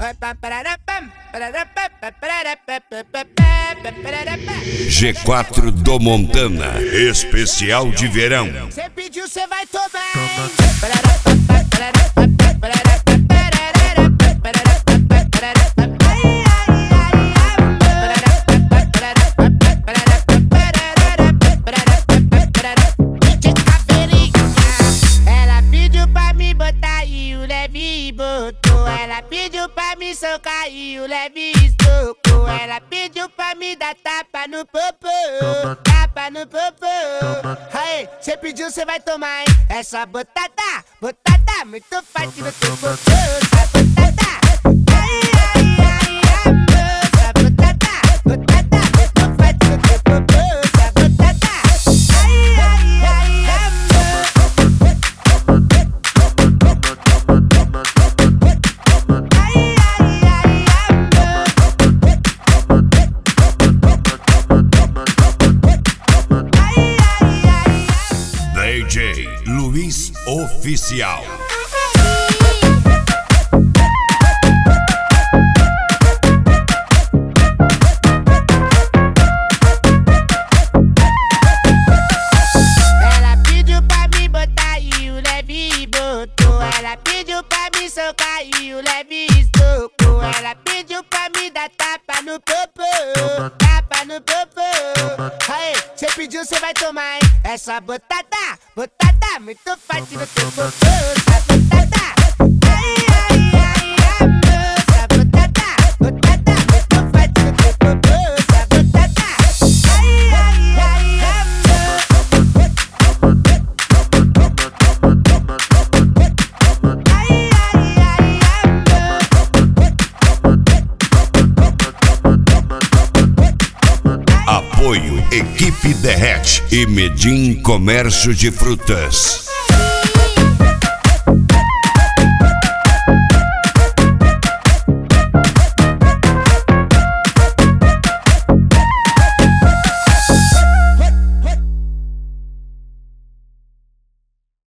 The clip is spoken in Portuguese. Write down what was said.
G4 do Montana, especial de verão. Cê pediu, cê vai tomar. Ela pediu pra me botar e o leve botou. Ela pediu pra me socar e o leve estocou. Ela pediu pra me dar tapa no popô. Tapa no popô. Aí, cê pediu, cê vai tomar, hein? Essa botada, botada muito forte no teu popô. Essa botada. Ai, ai, ai, amor. Essa botada, botada muito forte no teu popô. Essa botada. Ai, ai, ai, amor. Ai, ai, ai, amor. DJ Luiz Oficial. Ela pediu pra me botar e o leve botou. Ela pediu pra me socar e o leve estocou. Ela pediu pra me dar tapa no popô. Tapa no popô. Aí, cê pediu, cê vai tomar, hein? Essa botada, botada muito forte no teu popô. Essa botada. Ai, ai, ai, amor. Essa botada, botada muito forte no teu popô. Essa botada. Ai, ai, ai, amor. Ai, ai, ai, amor. Apoio Equipe Derrete e Medim Comércio de Frutas.